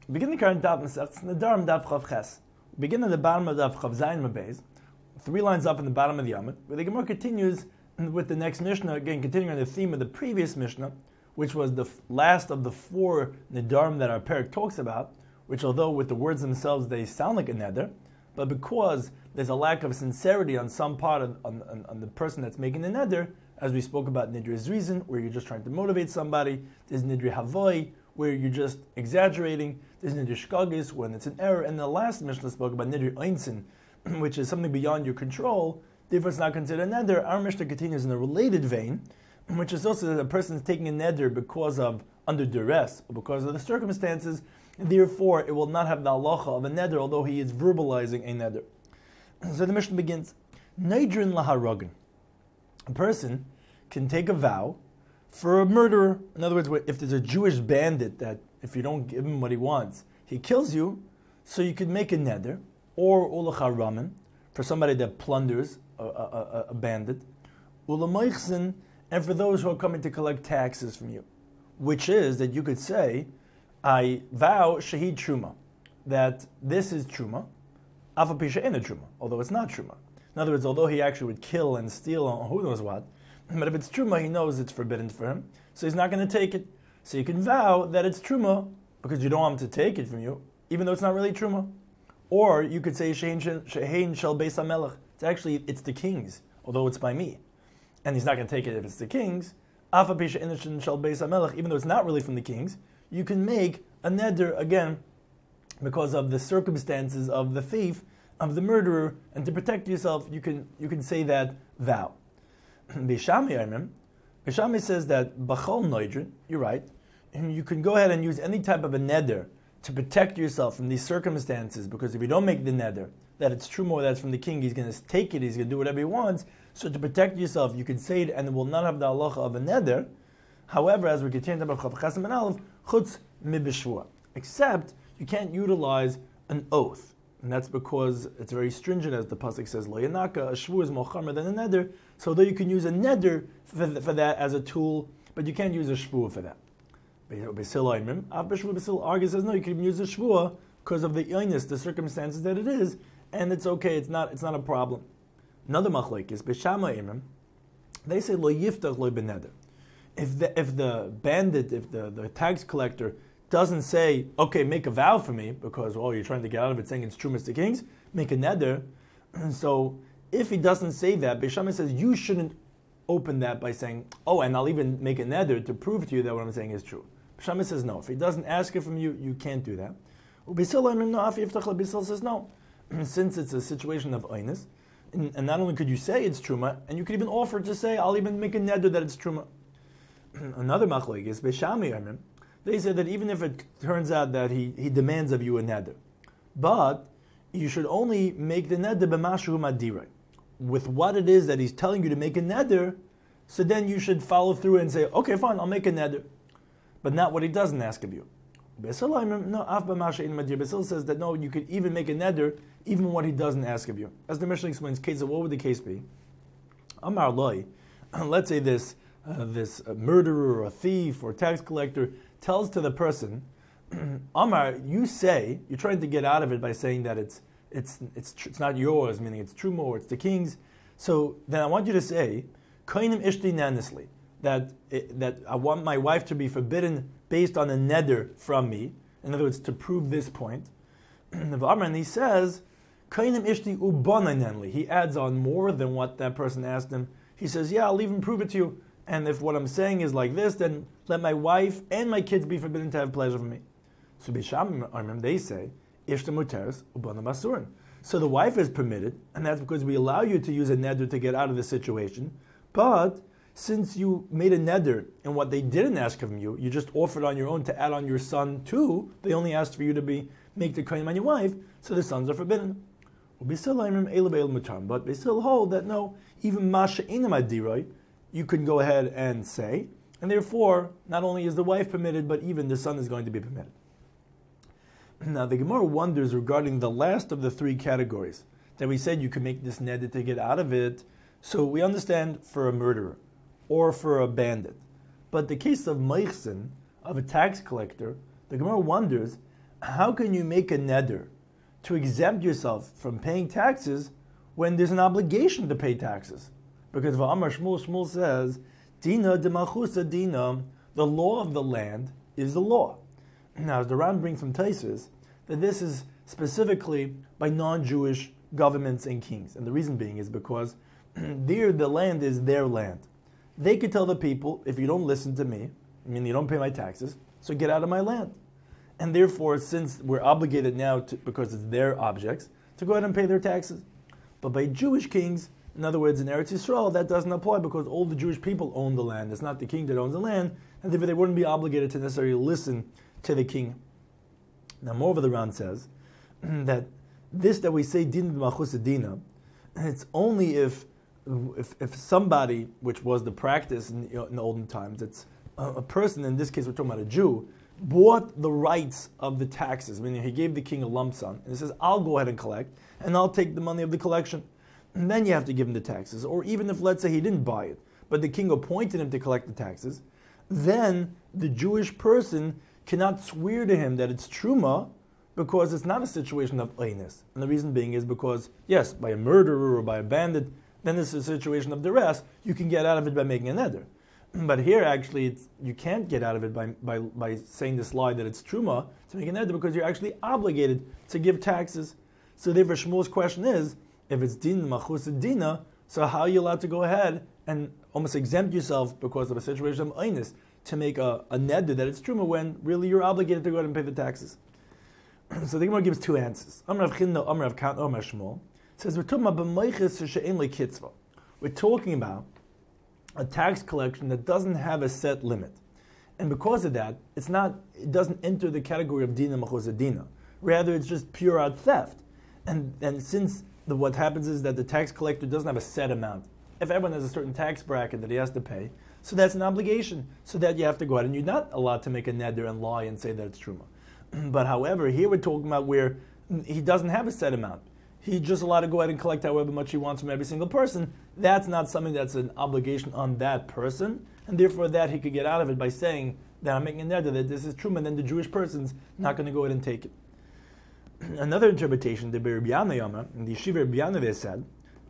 Begin the current daf Masechtas Nedarim daf Chav Ches. Begin at the bottom of daf Chav Zayin Mabez, 3 lines up in the bottom of the Yamud, where the Gemara continues with the next Mishnah, again continuing on the theme of the previous Mishnah, which was the last of the 4 Nedarim that our parak talks about, which although with the words themselves they sound like a neder, but because there's a lack of sincerity on some part on the person that's making the neder, as we spoke about Nidri Zrizin, where you're just trying to motivate somebody, there's Nidri Havoi, where you're just exaggerating, there's Nidri Shkagis, when it's an error, and the last Mishnah spoke about Nidri Einsin, which is something beyond your control, therefore it's not considered a neder. Our Mishnah continues in a related vein, which is also that a person is taking a neder because of under duress, or because of the circumstances, and therefore it will not have the halacha of a neder, although he is verbalizing a neder. So the Mishnah begins, Neidrin laharagin. A person can take a vow for a murderer. In other words, if there's a Jewish bandit that if you don't give him what he wants, he kills you, so you could make a neder, or ulacharamin, for somebody that plunders a bandit, ulameichsin, and for those who are coming to collect taxes from you, which is that you could say, I vow shahid truma, that this is truma, afapisha ena truma, although it's not truma. In other words, although he actually would kill and steal on who knows what, but if it's truma, he knows it's forbidden for him, so he's not going to take it. So you can vow that it's truma because you don't want him to take it from you, even though it's not really truma. Or you could say shehein shel beis hamelech. It's the king's, although it's by me, and he's not going to take it if it's the king's. Afa pisha inishin shel beis hamelech, even though it's not really from the king's, you can make a neder again because of the circumstances of the thief, of the murderer, and to protect yourself, you can say that vow. Bishami says that b'chol noidrin, you're right, and you can go ahead and use any type of a neder to protect yourself from these circumstances, because if you don't make the neder, that it's true more that's from the king, he's going to take it, he's going to do whatever he wants, so to protect yourself, you can say it and it will not have the halacha of a neder. However, as we continue to Chav Ches and Aleph, chutz mibishvua, except you can't utilize an oath. And that's because it's very stringent, as the pasuk says, Lo yanaka, a shvu is more chamer than a neder. So though you can use a neder for that as a tool, but you can't use a shvu for that. Basil argues, says no, you can even use a shvu because of the illness, the circumstances that it is, and it's okay, it's not a problem. Another machlek is Beshama Imam, they say Lo yiftach lo beneder. If the bandit, if the tax collector doesn't say, okay, make a vow for me, because, you're trying to get out of it saying it's true, Mr. Kings, make a neder. So, if he doesn't say that, Beis Shammai says, you shouldn't open that by saying, and I'll even make a neder to prove to you that what I'm saying is true. Beis Shammai says, no. If he doesn't ask it from you, you can't do that. Basil says, no. Since it's a situation of oinus, and not only could you say it's truma, and you could even offer to say, I'll even make a neder that it's truma. Another machlek is Beis Shammai, they say that even if it turns out that he demands of you a neder, but you should only make the neder b'mashu madirei, with what it is that he's telling you to make a neder, so then you should follow through and say, okay, fine, I'll make a neder, but not what he doesn't ask of you. Basil says that no, you could even make a neder, even what he doesn't ask of you. As the Mishnah explains, what would the case be? Amar loy, let's say this murderer or a thief or tax collector tells to the person, Amar, you're trying to get out of it by saying that it's not yours, meaning it's truma or it's the king's. So then I want you to say, Kainim ishti nanisli, that I want my wife to be forbidden based on a neder from me. In other words, to prove this point. And he says, Kainim ishti ubanai. He adds on more than what that person asked him. He says, yeah, I'll even prove it to you. And if what I'm saying is like this, then let my wife and my kids be forbidden to have pleasure from me. So Bisham, they say, Ishta muteres ubana basurin. So the wife is permitted, and that's because we allow you to use a neder to get out of the situation. But since you made a neder, and what they didn't ask of you, you just offered on your own to add on your son too. They only asked for you to make the kohen on your wife, so the sons are forbidden. But they still hold that no, even masha inam adiroi, you can go ahead and say, and therefore, not only is the wife permitted, but even the son is going to be permitted. Now, the Gemara wonders regarding the last of the 3 categories, that we said you can make this neder to get out of it, so we understand for a murderer, or for a bandit. But the case of meichsin, of a tax collector, the Gemara wonders, how can you make a neder to exempt yourself from paying taxes when there's an obligation to pay taxes? Because V'amar Shmuel says, Dina de Malchusa Dina, the law of the land is the law. Now, as the Ram brings from Taisus, that this is specifically by non-Jewish governments and kings. And the reason being is because there the land is their land. They could tell the people, if you don't listen to me, I mean you don't pay my taxes, so get out of my land. And therefore, since we're obligated now, because it's their objects, to go ahead and pay their taxes. But by Jewish kings, in other words, in Eretz Yisrael, that doesn't apply because all the Jewish people own the land. It's not the king that owns the land, and therefore they wouldn't be obligated to necessarily listen to the king. Now, moreover, the Ran says that this that we say din b'malchus dina, it's only if somebody, which was the practice in the olden times, it's a person, in this case we're talking about a Jew, bought the rights of the taxes, meaning he gave the king a lump sum, and he says, I'll go ahead and collect, and I'll take the money of the collection. And then you have to give him the taxes. Or even if, let's say, he didn't buy it, but the king appointed him to collect the taxes, then the Jewish person cannot swear to him that it's truma, because it's not a situation of oinus. And the reason being is because, yes, by a murderer or by a bandit, then it's a situation of duress. You can get out of it by making a neder. But here, actually, you can't get out of it by saying this lie that it's truma to make a neder, because you're actually obligated to give taxes. So therefore, Shmuel's question is, if it's din machus dina, so how are you allowed to go ahead and almost exempt yourself because of a situation of oinus to make a neder that it's truma when really you're obligated to go ahead and pay the taxes? So the Gemara gives two answers. Amar Rav Chinna, Amar Rav Kan, Amar Shmuel says we're talking about b'moiches she'ein lekitzva. We're talking about a tax collection that doesn't have a set limit, and because of that, it doesn't enter the category of dina machus dina. Rather, it's just pure out theft. And since what happens is that the tax collector doesn't have a set amount. If everyone has a certain tax bracket that he has to pay, so that's an obligation. So that you have to go out, and you're not allowed to make a neder and lie and say that it's truma. But however, here we're talking about where he doesn't have a set amount. He's just allowed to go ahead and collect however much he wants from every single person. That's not something that's an obligation on that person, and therefore that he could get out of it by saying that I'm making a neder that this is truma, and then the Jewish person's not going to go ahead and take it. Another interpretation, the Rabbi Yana Yama, in the Yeshiva Rabbi Yana, they said,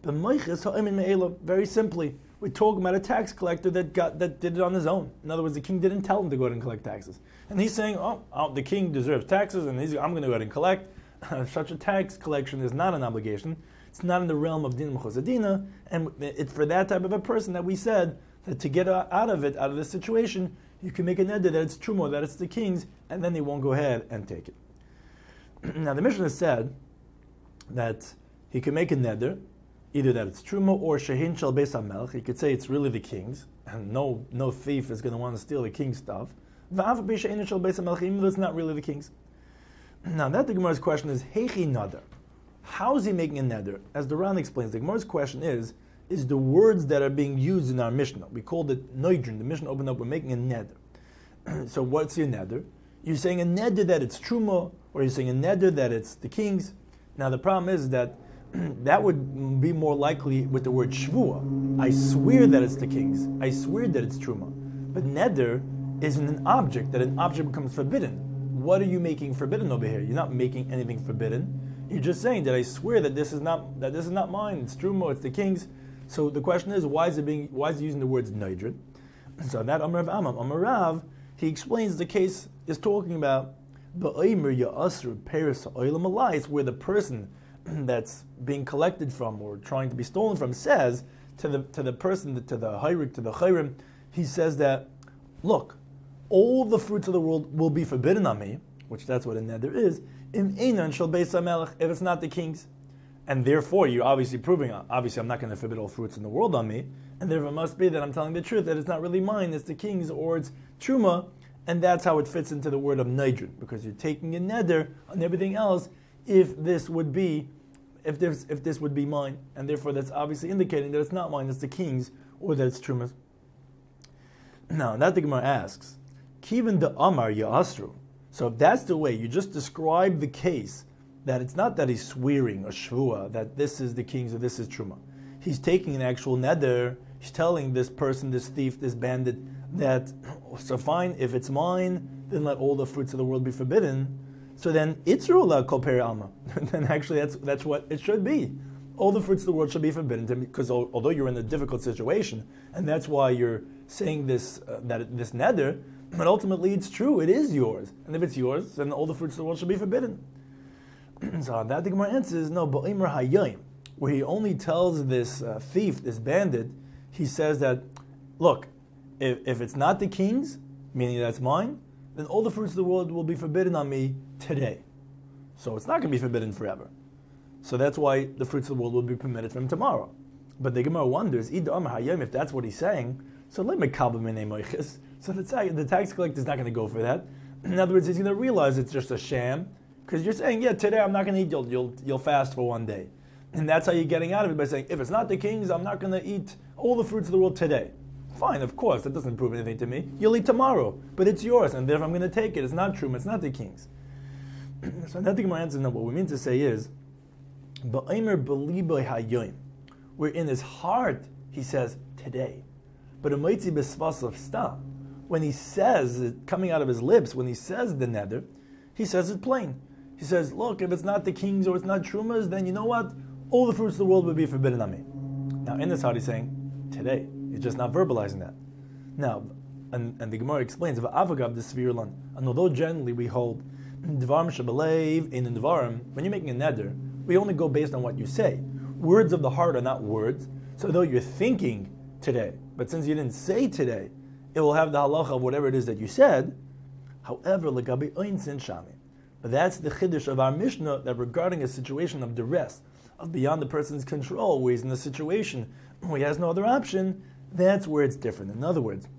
very simply, we're talking about a tax collector that did it on his own. In other words, the king didn't tell him to go ahead and collect taxes. And he's saying, the king deserves taxes, and I'm going to go ahead and collect. Such a tax collection is not an obligation. It's not in the realm of din machus dina, and it's for that type of a person that we said that to get out of this situation, you can make a neder that it's truma, that it's the king's, and then they won't go ahead and take it. Now the Mishnah said that he can make a neder, either that it's truma or shehin shel beis hamelech. He could say it's really the king's, and no thief is going to want to steal the king's stuff. V'af b'shehin shel beis hamelech, even though it's not really the king's. Now that the Gemara's question is heichi neder. How is he making a neder? As the Ran explains, the Gemara's question is the words that are being used in our Mishnah. We called it noidrin. The Mishnah opened up, we're making a neder. So what's your neder? You're saying a neder that it's truma, or you're saying a neder that it's the king's. Now the problem is that that would be more likely with the word shvua. I swear that it's the king's. I swear that it's truma. But neder is an object, that an object becomes forbidden. What are you making forbidden over here? You're not making anything forbidden. You're just saying that I swear that this is not mine. It's truma. It's the king's. So the question is, why is he using the words nidrid? So that Amar Rav Amam, Amar Rav, he explains the case is talking about ba'omer ya'asru peres ha'olam alayis, where the person that's being collected from or trying to be stolen from says to the person, to the hayrik, to the chayrim, he says that, look, all the fruits of the world will be forbidden on me, which that's what a neder is, im einan shel beis hamelech, if it's not the king's. And therefore, you're obviously proving, I'm not going to forbid all fruits in the world on me, and therefore it must be that I'm telling the truth, that it's not really mine, it's the king's, or it's truma, and that's how it fits into the word of nidrin, because you're taking a neder on everything else if this would be mine, and therefore that's obviously indicating that it's not mine, it's the king's, or that it's truma's. Now, that the Gemara asks, Kivan de Amar Ya'asru. So if that's the way, you just describe the case, that it's not that he's swearing a shvua, that this is the king's or this is truma. He's taking an actual neder, he's telling this person, this thief, this bandit, that, so fine, if it's mine, then let all the fruits of the world be forbidden. So then Itzru kol peri alma. Then actually that's what it should be. All the fruits of the world should be forbidden to me, because although you're in a difficult situation, and that's why you're saying this this neder, but ultimately it's true, it is yours. And if it's yours, then all the fruits of the world should be forbidden. So on that the Gemara answers, no, ba'imr hayyim, where he only tells this thief, this bandit, he says that, look, if it's not the king's, meaning that's mine, then all the fruits of the world will be forbidden on me today. So it's not going to be forbidden forever. So that's why the fruits of the world will be permitted from tomorrow. But the Gemara wonders, if that's what he's saying, so let me So the tax collector is not going to go for that. In other words, he's going to realize it's just a sham, because you're saying, yeah, today I'm not going to eat, you'll fast for one day. And that's how you're getting out of it, by saying, if it's not the king's, I'm not going to eat all the fruits of the world today. Fine, of course, that doesn't prove anything to me. You'll eat tomorrow, but it's yours, and therefore I'm going to take it. It's not true, it's not the king's. So I think my answer is no. What we mean to say is, where in his heart he says today, but when he says it coming out of his lips, when he says the neder, he says it plain. He says, look, if it's not the king's or it's not Truma's, then you know what? All the fruits of the world would be forbidden on me. Now in this heart he's saying today. He's just not verbalizing that. Now, and the Gemara explains, and although generally we hold Dvarim Shabalev in Dvarim, when you're making a neder, we only go based on what you say. Words of the heart are not words. So though you're thinking today, but since you didn't say today, it will have the halacha of whatever it is that you said. However, legabi oinsin shami. But that's the chiddush of our Mishnah, that regarding a situation of duress, of beyond the person's control, where he's in a situation where he has no other option, that's where it's different. In other words,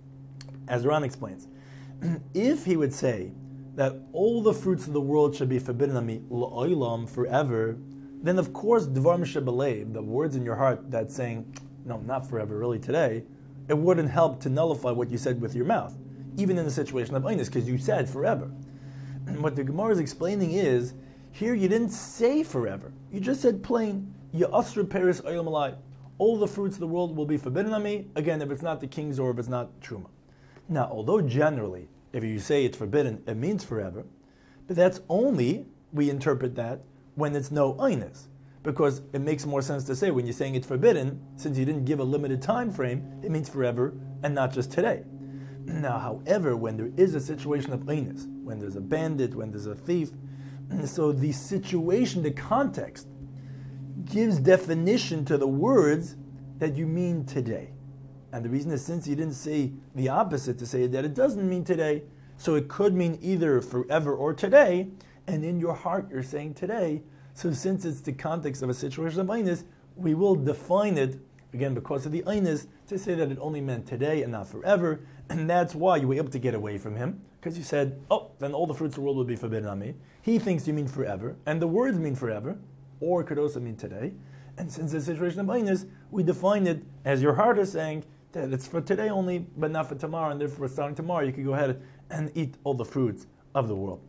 as Ran explains, if he would say that all the fruits of the world should be forbidden on me la'olam, forever, then of course dvar mishabalev, the words in your heart that's saying, no, not forever, really today, it wouldn't help to nullify what you said with your mouth, even in the situation of einus, because you said forever. And what the Gemara is explaining is, here you didn't say forever, you just said plain, ya'asru peris oylam alai, all the fruits of the world will be forbidden on me, again, if it's not the king's or if it's not truma. Now, although generally, if you say it's forbidden, it means forever, but that's only, we interpret that, when it's no einus. Because it makes more sense to say when you're saying it's forbidden, since you didn't give a limited time frame, it means forever and not just today. Now, however, when there is a situation of einus, when there's a bandit, when there's a thief, so the situation, the context, gives definition to the words that you mean today. And the reason is, since you didn't say the opposite, to say that it doesn't mean today, so it could mean either forever or today, and in your heart you're saying today. So since it's the context of a situation of einus, we will define it, again because of the einus, to say that it only meant today and not forever, and that's why you were able to get away from him, because you said, oh, then all the fruits of the world will be forbidden on me. He thinks you mean forever, and the words mean forever, or it could also mean today, and since it's a situation of einus, we define it as your heart is saying, that it's for today only, but not for tomorrow, and therefore starting tomorrow you can go ahead and eat all the fruits of the world.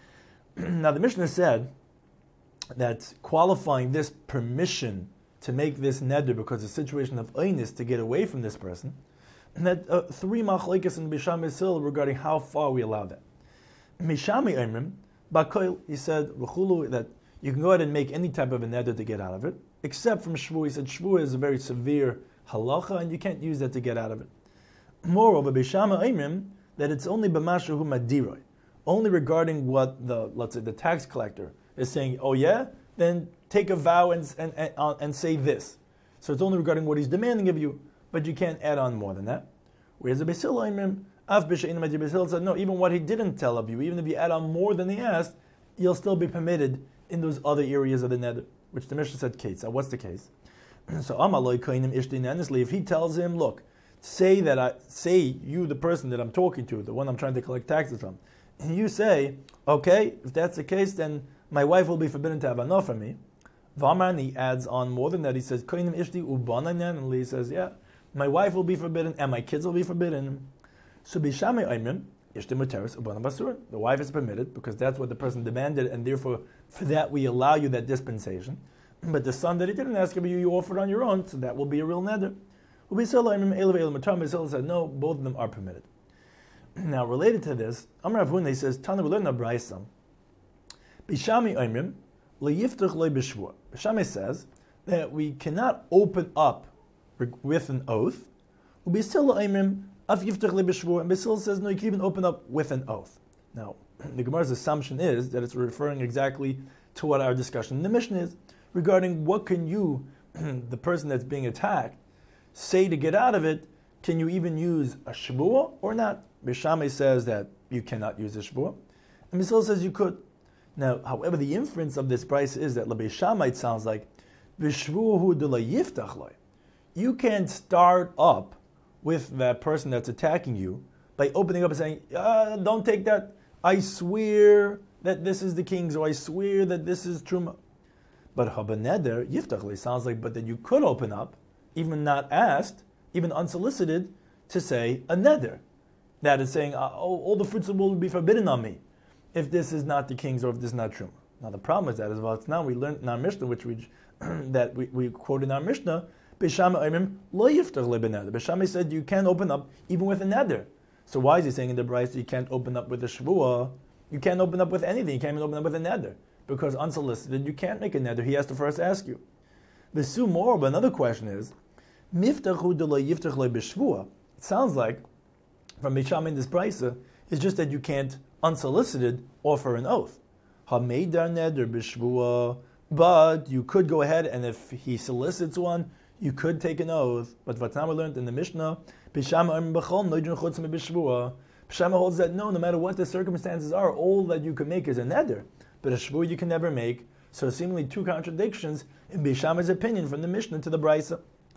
Now the Mishnah said that qualifying this permission to make this neder because of the situation of einus to get away from this person, and that three machlekes in Bisham Yisrael regarding how far we allow that. Mishami Emrim, Bakoil, he said, that you can go ahead and make any type of a neder to get out of it, except from Shvu. He said Shvu is a very severe halacha, and you can't use that to get out of it. Moreover, Bishama Emrim, that it's only b'mashahu madiroi, only regarding what let's say the tax collector is saying, oh yeah, then take a vow and say this. So it's only regarding what he's demanding of you, but you can't add on more than that. Whereas the Beis Hillel Emrim, Beis Hillel said, no, even what he didn't tell of you, even if you add on more than he asked, you'll still be permitted in those other areas of the neder, which the Mishnah said case. What's the case? So Amaloi Kainim Ishtin, honestly, if he tells him, look, say you, the person that I'm talking to, the one I'm trying to collect taxes from, and you say, okay, if that's the case, then my wife will be forbidden to have enough from me. Vaman, he adds on more than that. He says, Kainim Ishti Ubananan, and he says, yeah, my wife will be forbidden and my kids will be forbidden. So Bishame Aimrim, Ishti Muteris Ubanam Basur. The wife is permitted because that's what the person demanded, and therefore for that we allow you that dispensation. But the son that he didn't ask of you, you offered on your own, so that will be a real neder. Beis said, no, both of them are permitted. Now, related to this, Amar Rav Huna, he says, Tana, we learn a brayso Bishami Oimrim, leyiftach loy b'shvua. Bishami says that we cannot open up with an oath. Ubisila Oimrim, af yiftach loy b'shvua. And Basil says, no, you can even open up with an oath. Now, the Gemara's assumption is that it's referring exactly to what our discussion in the Mishnah is regarding what can you, the person that's being attacked, say to get out of it. Can you even use a shvuah or not? Bishame says that you cannot use a shvuah, and Basil says you could. Now, however, the inference of this price is that L'Bei Shammai it sounds like v'shvuahu de la yiftach loy. You can start up with that person that's attacking you by opening up and saying, "Don't take that. I swear that this is the king's, or I swear that this is truma." But habaneder yiftach loy sounds like, but that you could open up, even not asked, even unsolicited, to say a neder. That is saying, all the fruits of the world will be forbidden on me if this is not the king's or if this is not truma. Now the problem is that, as well as now we learned in our Mishnah, which we quote in our Mishnah, Bisham Oimrim lo yiftach le beneder. Bisham said you can't open up even with a neder. So why is he saying in the Brayso you can't open up with a shvuah? You can't open up with anything. You can't even open up with a neder, because unsolicited you can't make a neder. He has to first ask you. V'su more, but another question is, Miftachu de lo yiftach le b'shvuah. It sounds like from Bisham in this Brayso is just that you can't unsolicited offer an oath. Hameidar neder b'shvuah. But you could go ahead, and if he solicits one, you could take an oath. But what now we learned in the Mishnah, Bisham holds that no matter what the circumstances are, all that you can make is a neder. But a shvuah you can never make. So seemingly two contradictions in Bisham's opinion from the Mishnah to the Brayso.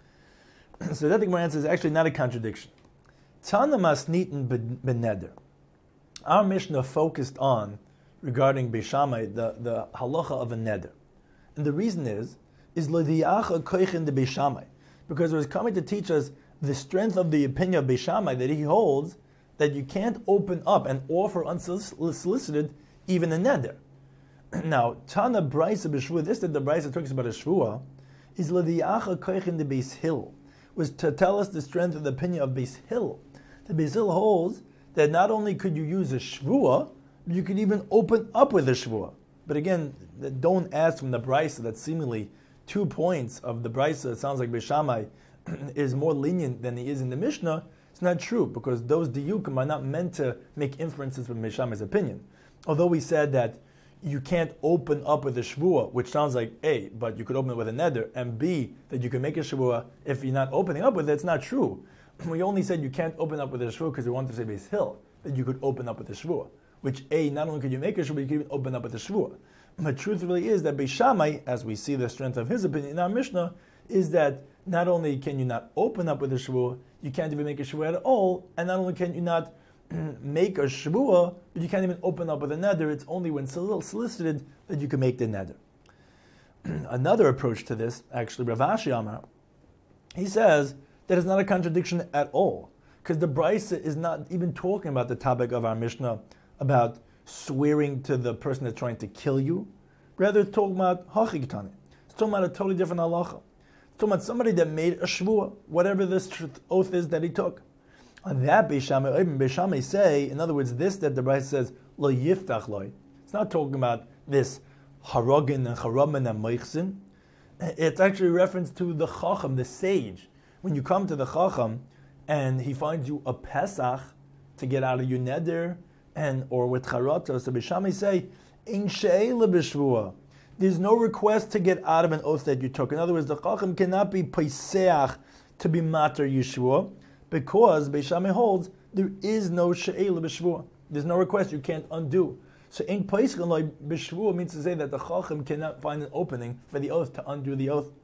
So that the Gemara answer is actually not a contradiction. Tana masnitin beneder. Our Mishnah focused on, regarding Beishamai, the halacha of a neder. And the reason is l'diacha koichin de Beishamai, because it was coming to teach us the strength of the opinion of Beishamai, that he holds that you can't open up and offer unsolicited even a neder. Now, Tana Brayso b'shvuah, this that the Brayso talks about a shvuah, is l'diacha koichin de Beis Hill, was to tell us the strength of the opinion of Beis Hill. The Beis Hill holds that not only could you use a shvuah, but you could even open up with a shvuah. But again, don't ask from the Brayso that seemingly 2 points of the Brayso, it sounds like Beishamai is more lenient than he is in the Mishnah. It's not true, because those diyukim are not meant to make inferences from Beishamai's opinion. Although we said that you can't open up with a shvuah, which sounds like A, but you could open it with a neder, and B, that you can make a shvuah if you're not opening up with it, it's not true. We only said you can't open up with a shvuah because we wanted to say Beis Hill, that you could open up with a shvuah. Which A, not only could you make a shvuah, you could even open up with a shvuah. But truth really is that Beishamai, as we see the strength of his opinion in our Mishnah, is that not only can you not open up with a shvuah, you can't even make a shvuah at all, and not only can you not make a shvuah, but you can't even open up with a neder. It's only when solicited that you can make the neder. Another approach to this, actually, Rav Ashi Amar, he says that it's not a contradiction at all, because the Brayso is not even talking about the topic of our Mishnah about swearing to the person that's trying to kill you. Rather, it's talking about hachigtani. It's talking about a totally different halacha. It's talking about somebody that made a shvuah, whatever this oath is that he took. On that, Beishamai say, in other words, this that the Brayso says, lo yiftach loy. It's not talking about this haragin and charamin and meichsin. It's actually a reference to the chacham, the sage. When you come to the chacham and he finds you a pesach to get out of your neder, or with charata, so Beishamai say, ein she'ela b'shvuah. There's no request to get out of an oath that you took. In other words, the chacham cannot be peiseach to be mater yeshua, because Beishamai holds there is no she'ela b'shvuah. There's no request, you can't undo. So ein peiseach like b'shvuah means to say that the chacham cannot find an opening for the oath to undo the oath.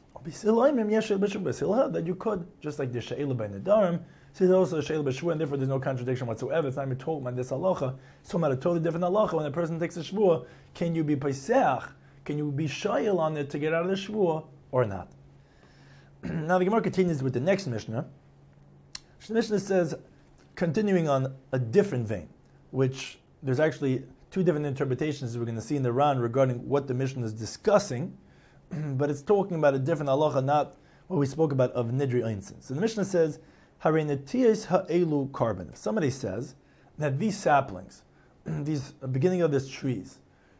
That you could, just like the she'ela by nedarim. So there's also a she'ela b'shvuah, and therefore there's no contradiction whatsoever. It's not even talking about this halacha. It's talking about a totally different halacha. When a person takes a shvuah, can you be peiseach? Can you be shayel on it to get out of the shvuah or not? Now the Gemara continues with the next Mishnah. The Mishnah says, continuing on a different vein, which there's actually two different interpretations we're going to see in the Ran regarding what the Mishnah is discussing, but it's talking about a different halacha, not what we spoke about of nidri einsin. So the Mishnah says, Harinatiyas ha'elu carbon. If somebody says that these saplings, these beginning of these trees,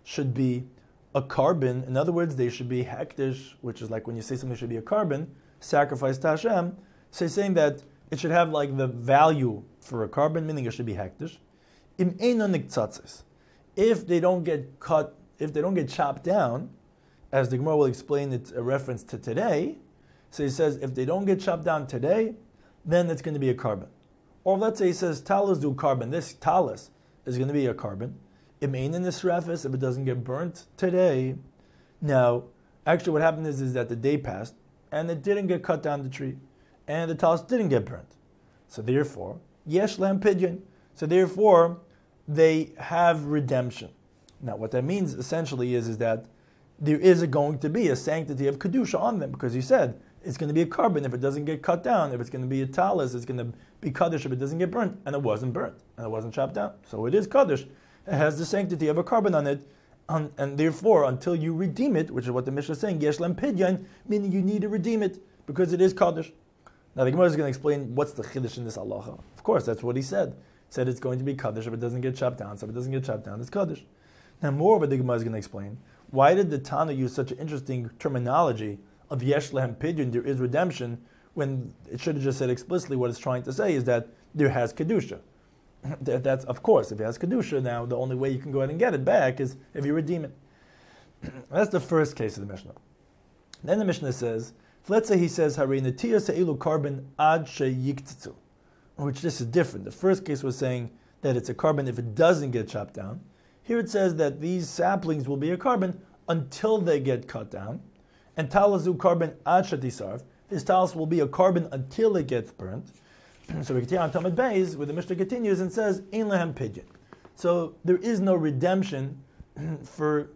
should be a carbon. In other words, they should be hektish, which is like when you say something should be a carbon, sacrifice to Hashem. So he's saying that it should have like the value for a carbon, meaning it should be hektish. Im eino niktzatzis. If they don't get cut, if they don't get chopped down, as the Gemara will explain, it's a reference to today. So he says, if they don't get chopped down today, then it's going to be a carbon. Or let's say he says, talis do carbon. This talis is going to be a carbon. It may in this refus if it doesn't get burnt today. Now, actually what happened is that the day passed, and it didn't get cut down the tree, and the talis didn't get burnt. So therefore, yesh lam pidyon. So therefore, they have redemption. Now, what that means essentially is that there is going to be a sanctity of kedusha on them, because he said it's going to be a carbon if it doesn't get cut down. If it's going to be a talis, it's going to be kaddish if it doesn't get burnt, and it wasn't burnt, and it wasn't chopped down. So it is kaddish. It has the sanctity of a carbon on it, and therefore, until you redeem it, which is what the Mishnah is saying, yesh lam pidyon, meaning you need to redeem it, because it is kaddish. Now the Gemara is going to explain what's the chiddush in this halacha. Of course, that's what he said. He said it's going to be kaddish if it doesn't get chopped down. So if it doesn't get chopped down, it's kaddish. Now moreover, the Gemara is going to explain, why did the Tana use such an interesting terminology of yesh lahem pidyon, there is redemption, when it should have just said explicitly what it's trying to say is that there has kedusha. That's, of course, if it has kedusha, now the only way you can go ahead and get it back is if you redeem it. That's the first case of the Mishnah. Then the Mishnah says, let's say he says, Harei netiyah se'ilu carbon ad sheyiktzu, which this is different. The first case was saying that it's a carbon if it doesn't get chopped down. Here it says that these saplings will be a carbon until they get cut down. And talazu carbon ad shetisarv, this talis will be a carbon until it gets burnt. So we continue on Talmud Beis, where the Mishnah continues and says, Ein lehem pidyon. So there is no redemption for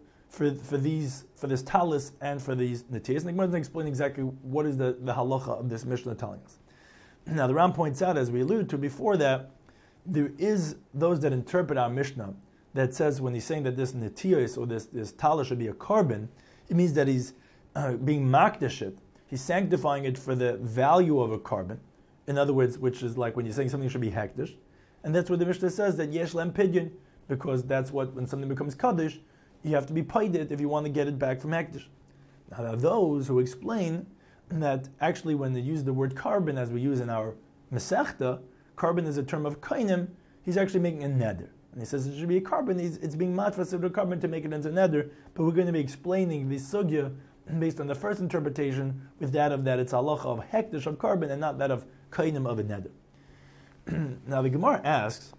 this talis and for these netiyas. And the Gemara is going to explain exactly what is the halacha of this Mishnah telling us. Now the Ram points out, as we alluded to before, that there is those that interpret our Mishnah that says when he's saying that this netiyas or this talis should be a carbon, it means that he's being makdash it. He's sanctifying it for the value of a carbon. In other words, which is like when you're saying something should be hektish. And that's what the Mishnah says, that yesh lam pidyon, because that's what, when something becomes kaddish, you have to be paid it if you want to get it back from hektish. Now there are those who explain that actually when they use the word carbon, as we use in our Masechta, carbon is a term of kainim, he's actually making a neder. And he says it should be a carbon, it's being matfas of the carbon to make it into neder, but we're going to be explaining the sugya based on the first interpretation with that of that it's halacha of hektish of carbon and not that of kainim of a neder. Now the Gemara asks,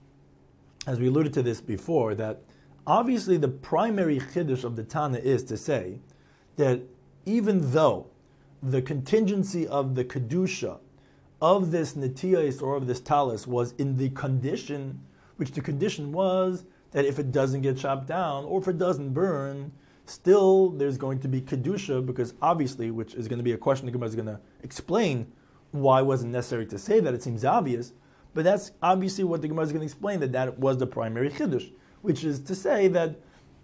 as we alluded to this before, that obviously the primary chiddush of the Tana is to say that even though the contingency of the kedusha of this netiyas or of this talis was in the condition, which the condition was that if it doesn't get chopped down or if it doesn't burn, still there's going to be kedusha, because obviously, which is going to be a question the Gemara is going to explain why it wasn't necessary to say that. It seems obvious, but that's obviously what the Gemara is going to explain, that was the primary chiddush, which is to say that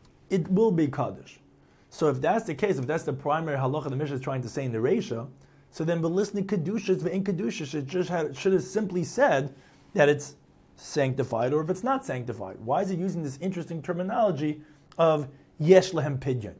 it will be kaddish. So if that's the case, if that's the primary halacha the Mishnah is trying to say in the Reisha, so then listening kedushas ve'in kedushas, it should have simply said that it's sanctified or if it's not sanctified. Why is it using this interesting terminology of yesh lehem pidyon?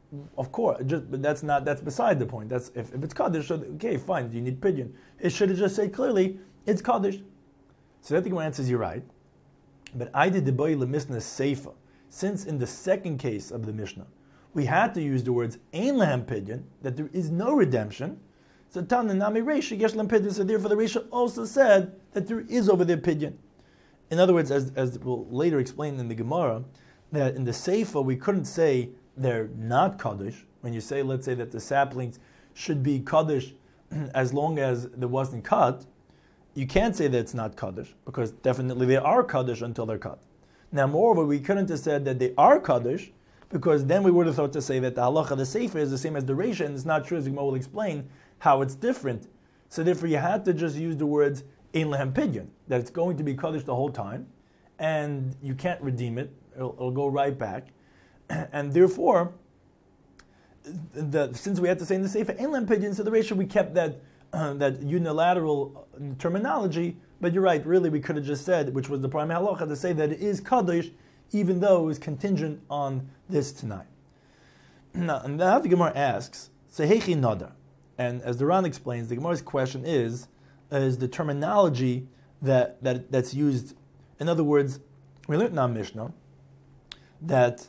Of course, but that's beside the point. That's if it's kaddish, okay, fine, you need pidyon. It should have just said clearly it's kaddish. So that the Gemara answers, you're right. But I did the boy lemisna seifa. Since in the second case of the Mishnah, we had to use the words ein lehem pidyon, that there is no redemption. So Tana nami reisha yesh lehem pidyon. So therefore the Reisha also said that there is over there pidyon. In other words, as we'll later explain in the Gemara, that in the seifa we couldn't say they're not kaddish. When you say, let's say that the saplings should be kaddish as long as there wasn't cut, you can't say that it's not kaddish, because definitely they are kaddish until they're cut. Now, moreover, we couldn't have said that they are kaddish, because then we would have thought to say that the halacha, the seifa, is the same as the reisha, and it's not true, as Gemara will explain how it's different. So therefore, you had to just use the words ein lehem pidyon, that it's going to be kaddish the whole time, and you can't redeem it; it'll go right back. And therefore, since we had to say in the seifa ein lehem pidyon, so the reisha we kept that unilateral terminology. But you're right, really we could have just said, which was the primary halacha, to say that it is kaddish even though it was contingent on this tonight. Now, and now the Gemara asks, Sehechi Nadar. And as the Ran explains, the Gemara's question is the terminology that's used. In other words, we learned in our Mishnah that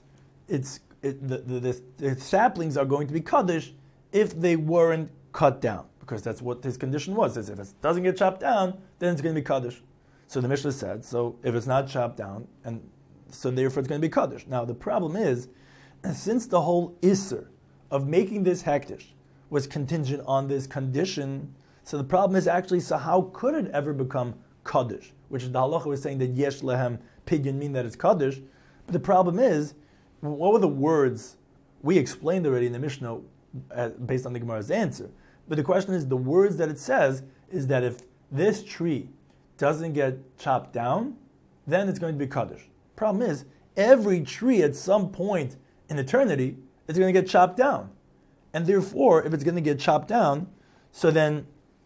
the saplings are going to be kaddish if they weren't cut down, because that's what his condition was. Is if it doesn't get chopped down, then it's going to be kaddish. So the Mishnah said, so if it's not chopped down, and so therefore it's going to be kaddish. Now the problem is, since the whole isser of making this hektish was contingent on this condition, so the problem is actually, so how could it ever become kaddish? Which is the halacha was saying that yesh lehem pidyon mean that it's kaddish. But the problem is, what were the words we explained already in the Mishnah based on the Gemara's answer? But the question is, the words that it says is that if this tree doesn't get chopped down, then it's going to be kaddish. Problem is, every tree at some point in eternity is going to get chopped down. And therefore, if it's going to get chopped down, so then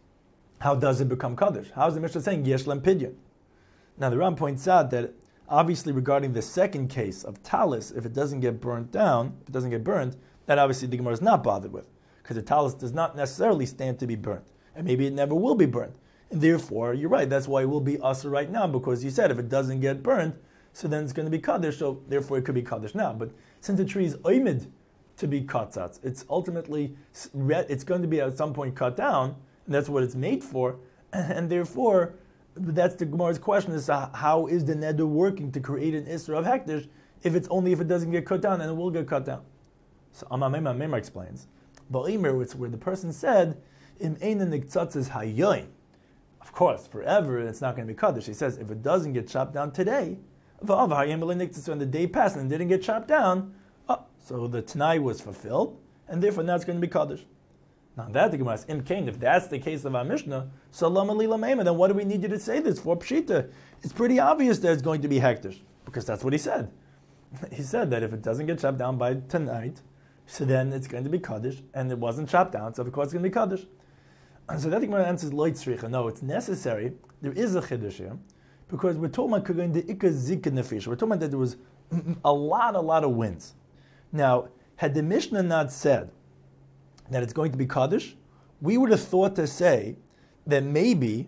how does it become kaddish? How is the Mishnah saying yesh lem pidyon? Now the Ram points out that obviously regarding the second case of talis, if it doesn't get burnt down, if it doesn't get burnt, that obviously the Gemara is not bothered with, because the talis does not necessarily stand to be burnt, and maybe it never will be burnt. And therefore, you're right, that's why it will be usher right now, because you said if it doesn't get burnt, so then it's going to be kaddish, so therefore it could be kaddish now. But since the tree is oimid to be katzatz, it's ultimately, it's going to be at some point cut down, and that's what it's made for, and therefore, that's the Gemara's question, is how is the neder working to create an isra of hektish if it doesn't get cut down, and it will get cut down. So Amar explains, Ba'imer, it's where the person said, Im eina niktzatz hayoin. Of course, forever it's not going to be kaddish. He says if it doesn't get chopped down today, when the day passed and it didn't get chopped down, so the Tanai was fulfilled, and therefore now it's going to be kaddish. Now that the Gemara is imkain, if that's the case of our Mishnah, so lama lila meima, then what do we need you to say this for pshita? It's pretty obvious that it's going to be hektish, because that's what he said. He said that if it doesn't get chopped down by tonight, so then it's going to be kaddish, and it wasn't chopped down, so of course it's going to be kaddish. And so that the Gemara answers loy tzricha. No, it's necessary. There is a chiddush here, because we're talking about the ikka zika nefesh. We're talking about that there was a lot of winds. Now, had the Mishnah not said that it's going to be kaddish, we would have thought to say that maybe,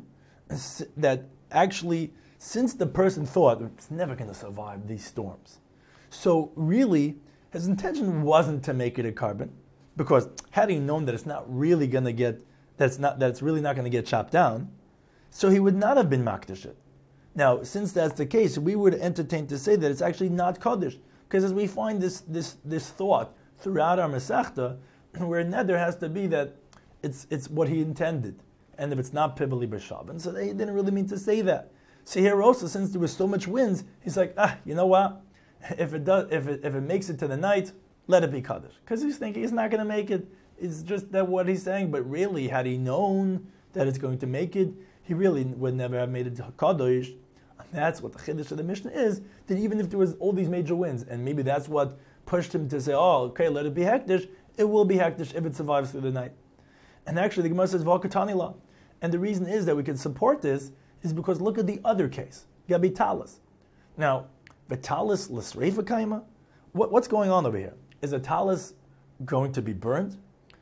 that actually, since the person thought it's never going to survive these storms, so really, his intention wasn't to make it a carbon, because had he known that it's not really going to get, that it's really not going to get chopped down, so he would not have been makdish it. Now, since that's the case, we would entertain to say that it's actually not kaddish, because as we find this thought throughout our Masechta, where neder has to be that it's what he intended, and if it's not pivali b'shavan, so they didn't really mean to say that. So here also, since there was so much winds, he's like, you know what? If it makes it to the night, let it be kaddish, because he's thinking he's not going to make it. It's just that what he's saying. But really, had he known that it's going to make it, he really would never have made it to kaddish. And that's what the chiddush of the Mishnah is. That even if there was all these major winds, and maybe that's what pushed him to say, okay, let it be hektish. It will be hektish if it survives through the night. And actually, the Gemara says v'akatanila, and the reason is that we can support this is because look at the other case, gabi talis. Now, v'talis l'sreifa kaima. What's going on over here? Is a talis going to be burned?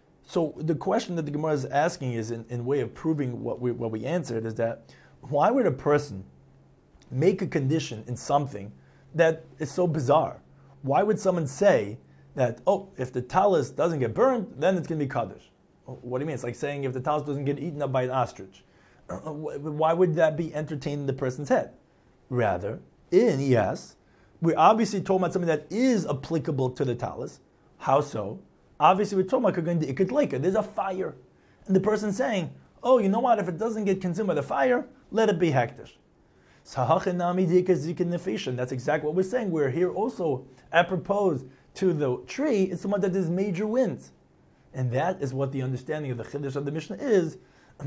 So the question that the Gemara is asking is, in way of proving what we answered, is that why would a person make a condition in something that is so bizarre? Why would someone say that, if the talis doesn't get burned, then it's going to be kaddish? What do you mean? It's like saying if the talis doesn't get eaten up by an ostrich. Why would that be entertained in the person's head? Rather, yes, we're obviously talking about something that is applicable to the talis. How so? Obviously, we're talking about going to ikad leika. There's a fire. And the person's saying, you know what? If it doesn't get consumed by the fire, let it be hektish. That's exactly what we're saying. We're here also, apropos to the tree, it's the one that there's major winds. And that is what the understanding of the chiddush of the Mishnah is. And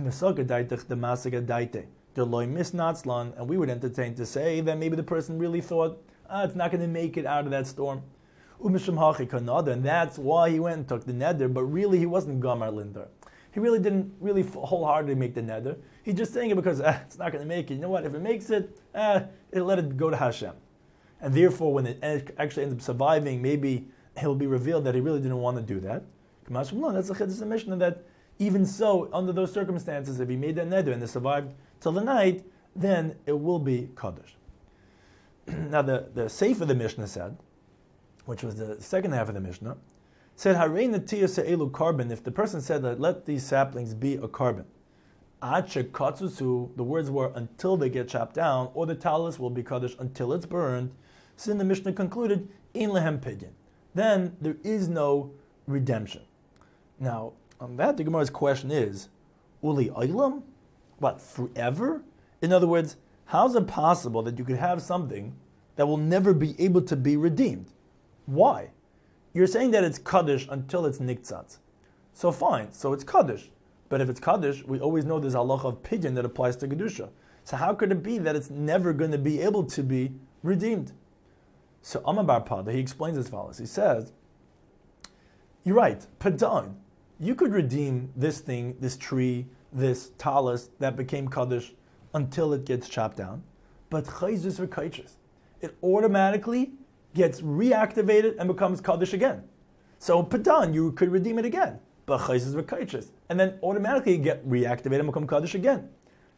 we would entertain to say that maybe the person really thought, it's not going to make it out of that storm. And that's why he went and took the neder, but really he wasn't Gamar Linder. He really didn't wholeheartedly make the neder. He's just saying it because it's not going to make it. You know what? If it makes it, let it go to Hashem. and therefore when it actually ends up surviving, maybe it will be revealed that he really didn't want to do that. That's the Chiddush Mishnah, that even so, under those circumstances, if he made that neder and it survived till the night, then it will be Kaddish. Now the Sefer of the Mishnah said, which was the second half of the Mishnah, said, Harei Netiyah Se'elu Carbon, if the person said that let these saplings be a carbon, Ad Shekatzusu, the words were until they get chopped down, or the talus will be Kaddish until it's burned, so then the Mishnah concluded, Ein Lehem Pidyon. Then there is no redemption. Now, on that, the Gemara's question is, Uli Olam? What, forever? In other words, how is it possible that you could have something that will never be able to be redeemed? Why? You're saying that it's Kaddish until it's Niktzatz. So fine, so it's Kaddish. But if it's Kaddish, we always know there's halacha of Pidyon that applies to Kedusha. So how could it be that it's never going to be able to be redeemed? So Amar Bar Pada, he explains as follows. He says, you're right, Padan, you could redeem this thing, this tree, this talus that became Kaddish until it gets chopped down. But Chayzus v'Kaiches, it automatically gets reactivated and becomes Kaddish again. So Padan, you could redeem it again. But Chayzus v'Kaiches, and then automatically get reactivated and become Kaddish again.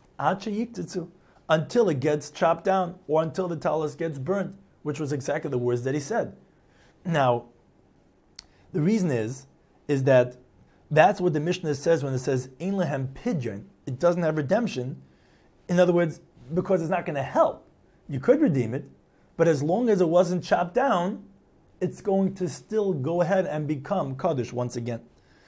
Until it gets chopped down or until the talus gets burnt, which was exactly the words that he said. Now, the reason is that that's what the Mishnah says when it says Ein Lehem Pidyon. It doesn't have redemption. In other words, because it's not going to help. You could redeem it, but as long as it wasn't chopped down, it's going to still go ahead and become Kaddish once again.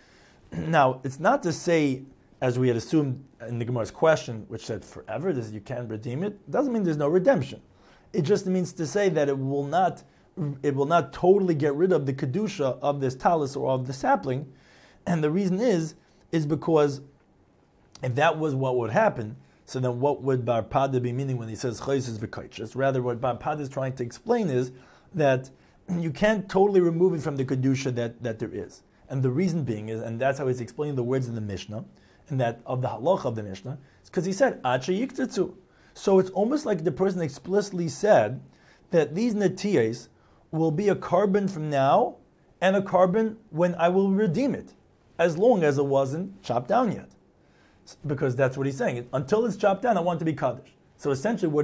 Now, it's not to say, as we had assumed in the Gemara's question, which said forever, you can't redeem it. It doesn't mean there's no redemption. It just means to say that it will not totally get rid of the kedusha of this talus or of the sapling. And the reason is because if that was what would happen, so then what would Bar Pada be meaning when he says Chayzus v'Kaiches? Rather, what Bar Pada is trying to explain is that you can't totally remove it from the kedusha that there is. And the reason being is, and that's how he's explaining the words in the Mishnah, and that of the halacha of the Mishnah, is because he said Ad Sheyiktitzu. So it's almost like the person explicitly said that these netiyas will be a carbon from now and a carbon when I will redeem it, as long as it wasn't chopped down yet. Because that's what he's saying. Until it's chopped down, I want it to be Kaddish. So essentially what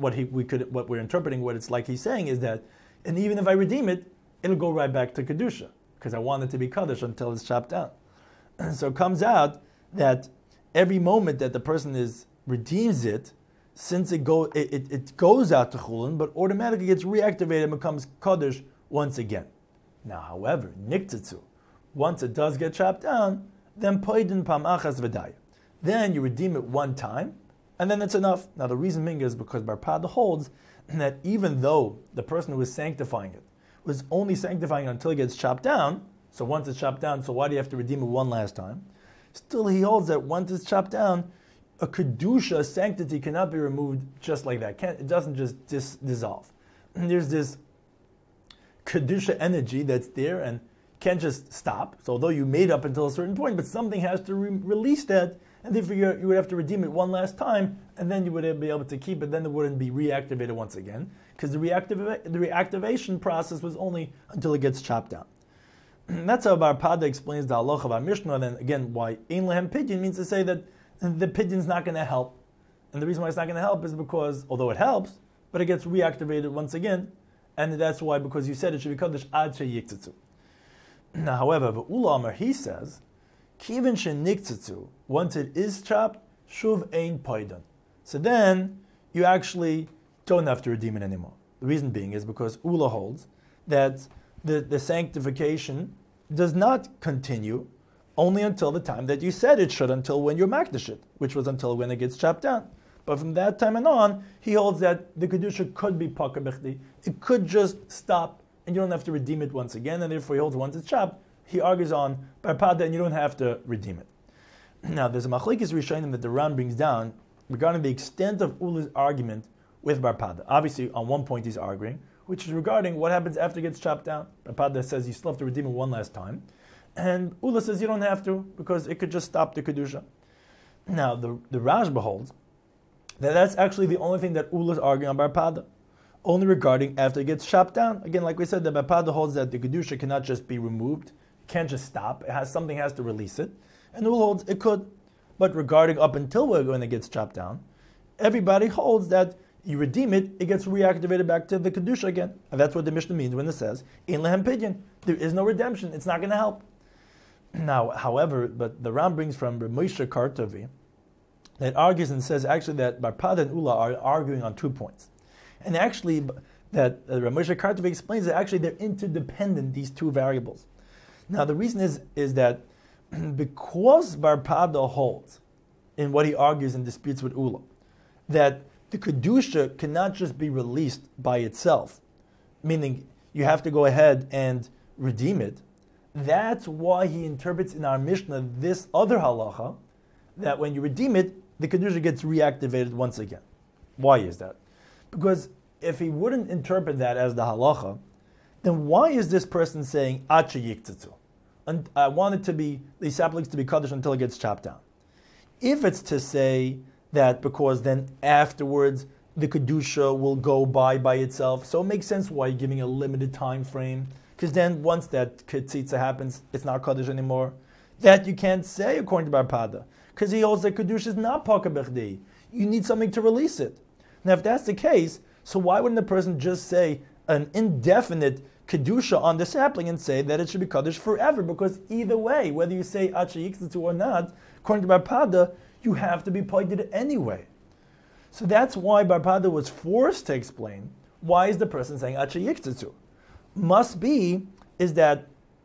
we're interpreting, what it's like he's saying is that, and even if I redeem it, it'll go right back to Kedusha, because I want it to be Kaddish until it's chopped down. And so it comes out that every moment that the person redeems it, since it goes out to Chulin, but automatically gets reactivated and becomes Kaddish once again. Now, however, Niktzitzu, once it does get chopped down, then Poidin Pam Achas V'daya. Then you redeem it one time, and then it's enough. Now, the reason being is because Bar Pada holds that even though the person who was sanctifying it was only sanctifying it until it gets chopped down, so once it's chopped down, so why do you have to redeem it one last time? Still, he holds that once it's chopped down, a kedusha, sanctity, cannot be removed just like that. It doesn't just dissolve. And there's this kedusha energy that's there and can't just stop. So although you made up until a certain point, but something has to release that, and therefore you would have to redeem it one last time, and then you would be able to keep it. Then it wouldn't be reactivated once again, because the reactivation process was only until it gets chopped down. That's how Bar Pada explains the halacha of our Mishnah. Then again, why Ein Lehem Pidyon means to say that the pidyon's not going to help. And the reason why it's not going to help is because, although it helps, but it gets reactivated once again, and that's why, because you said it should be Kaddish Ad Sheyiktitzu. Now, however, Ula Amar, he says, Kivin Sheniktzitzu, once it is chopped, Shuv Ein Poidon. So then, you actually don't have to redeem it anymore. The reason being is because Ula holds that the sanctification does not continue only until the time that you said it should, until when you makdish it, which was until when it gets chopped down. But from that time and on, he holds that the kedusha could be pakar bechdi. It could just stop, and you don't have to redeem it once again. And therefore, he holds once it's chopped, he argues on Bar Pada, and you don't have to redeem it. Now, there's a machlekes rishonim that the Ran brings down regarding the extent of Ula's argument with Bar Pada. Obviously, on one point he's arguing, which is regarding what happens after it gets chopped down. Bar Pada says you still have to redeem it one last time. And Ula says you don't have to, because it could just stop the Kedusha. Now, the Rashba holds that that's actually the only thing that Ula is arguing on Bar Pada. only regarding after it gets chopped down. Again, like we said, the Barpada holds that the Kedusha cannot just be removed, can't just stop. Something has to release it. And Ula holds it could. But regarding up until when it gets chopped down, everybody holds that you redeem it, it gets reactivated back to the Kedusha again. And that's what the Mishnah means when it says, Ein lehem pidyon. There is no redemption. It's not going to help. Now, however, but the Ram brings from Moshe Kartovi that argues and says actually that Barpada and Ula are arguing on 2 points. And actually, that Moshe Kartovi explains that actually they're interdependent, these two variables. Now, the reason is that because Barpada holds in what he argues and disputes with Ula, that the Kedusha cannot just be released by itself, meaning you have to go ahead and redeem it. That's why he interprets in our Mishnah this other halacha, that when you redeem it, the Kedusha gets reactivated once again. Why is that? Because if he wouldn't interpret that as the halacha, then why is this person saying, Acha yiktzatzu? And I want it to be, these saplings to be kaddish until it gets chopped down. If it's to say that because then afterwards the Kedusha will go by itself, so it makes sense why you're giving a limited time frame, because then once that Ketzitza happens, it's not kaddish anymore. That you can't say according to Barpada, because he holds that Kedusha is not Paka Bechdi. You need something to release it. Now if that's the case, so why wouldn't the person just say an indefinite Kedusha on the sapling and say that it should be kaddish forever? Because either way, whether you say Acha Yiktzatzu or not, according to Barpada, you have to be pointed anyway. So that's why Barpada was forced to explain why is the person saying Acha Yiktzatzu. Must be is that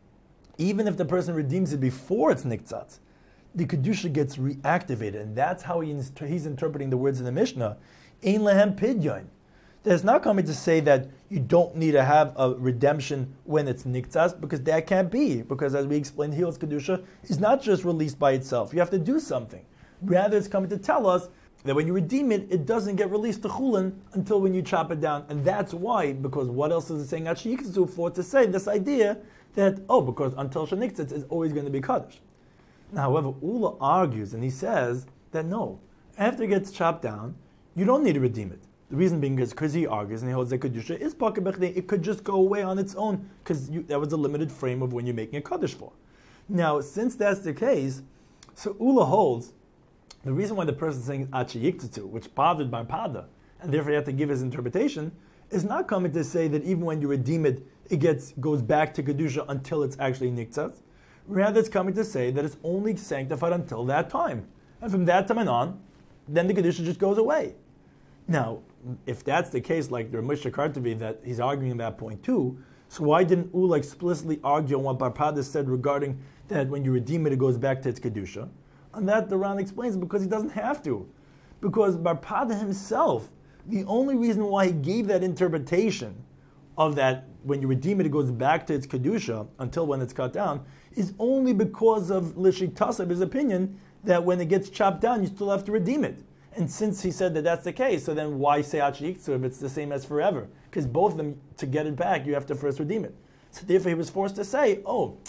even if the person redeems it before it's Niktzatz, the Kedusha gets reactivated, and that's how he's interpreting the words in the Mishnah. Ein lehem pidyon. That's not coming to say that you don't need to have a redemption when it's Niktzatz, because that can't be. Because as we explained, Hil's Kedusha is not just released by itself. You have to do something. Rather, it's coming to tell us that when you redeem it, it doesn't get released to Chulin until when you chop it down. And that's why, because what else is it saying Acha Yiktzatzu for? To say this idea that, because until Sheniktzatz is always going to be Kaddish. Now, however, Ula argues and he says that no, after it gets chopped down, you don't need to redeem it. The reason being is because he argues and he holds that Kedusha is Paka Bechdi. It could just go away on its own because that was a limited frame of when you're making a Kaddish for. Now, since that's the case, so Ula holds the reason why the person is saying Acha Yiktzatzu, which bothered Barpada, and therefore you have to give his interpretation, is not coming to say that even when you redeem it, it goes back to Kedusha until it's actually Niktzatz. Rather, it's coming to say that it's only sanctified until that time. And from that time on, then the Kedusha just goes away. Now, if that's the case, like the Moshe Kartovi, that he's arguing at that point too, so why didn't Ula explicitly argue on what Barpada said regarding that when you redeem it, it goes back to its Kedusha? And that the Ran explains because he doesn't have to. Because Barpada himself, the only reason why he gave that interpretation of that when you redeem it, it goes back to its Kedusha until when it's cut down, is only because of Lishiktasab, his opinion, that when it gets chopped down, you still have to redeem it. And since he said that that's the case, so then why say Acha Yiktzatzu if it's the same as forever? Because both of them, to get it back, you have to first redeem it. So therefore he was forced to say,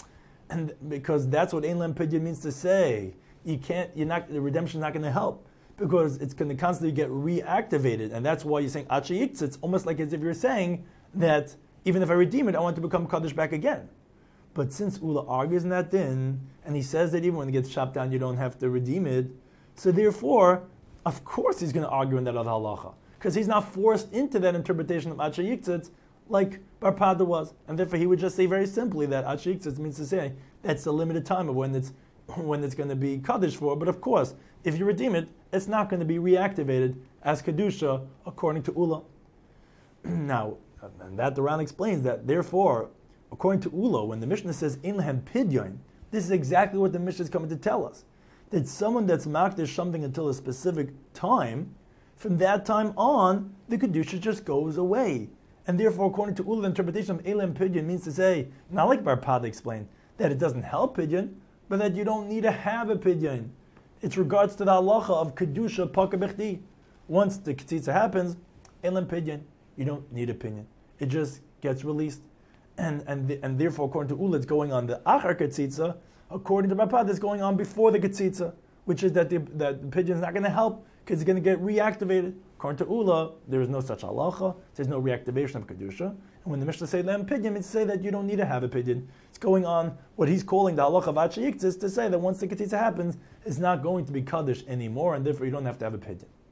and because that's what Ein lehem pidyon means to say. The redemption is not going to help because it's going to constantly get reactivated, and that's why you're saying Acha Yiktzatzu. It's almost like as if you're saying that even if I redeem it, I want to become Kaddish back again. But since Ula argues in that din, and he says that even when it gets chopped down, you don't have to redeem it, so therefore, of course he's going to argue in that other halacha, because he's not forced into that interpretation of Acha Yiktzatzu like Barpada was, and therefore he would just say very simply that Acha Yiktzatzu means to say that's a limited time of when it's going to be Kaddish for. But of course, if you redeem it, it's not going to be reactivated as Kedusha according to Ula. Now, and that the Ran explains that, therefore, according to Ula, when the Mishnah says Ein lehem pidyon, this is exactly what the Mishnah is coming to tell us. That someone that's makdish something until a specific time, from that time on, the Kedusha just goes away. And therefore, according to Ula's interpretation of Ein lehem pidyon means to say, not like Barpada explained, that it doesn't help pidyon, but that you don't need to have a pidyon. It's regards to the halacha of Kedusha Paka Bechdi. Once the Ketzitza happens, Ein lehem pidyon, you don't need a pidyon. It just gets released. And therefore, according to Ula, it's going on the Achar Ketzitza. According to Barpada, it's going on before the Ketzitza, which is that the pidyon is not going to help because it's going to get reactivated. According to Ula, there is no such halacha. There's no reactivation of kedusha. And when the Mishnah say lem pidyon, it's to say that you don't need to have a pidyon. It's going on what he's calling the halacha of Achayiktis to say that once the ketitza happens, it's not going to be kaddish anymore, and therefore you don't have to have a pidyon.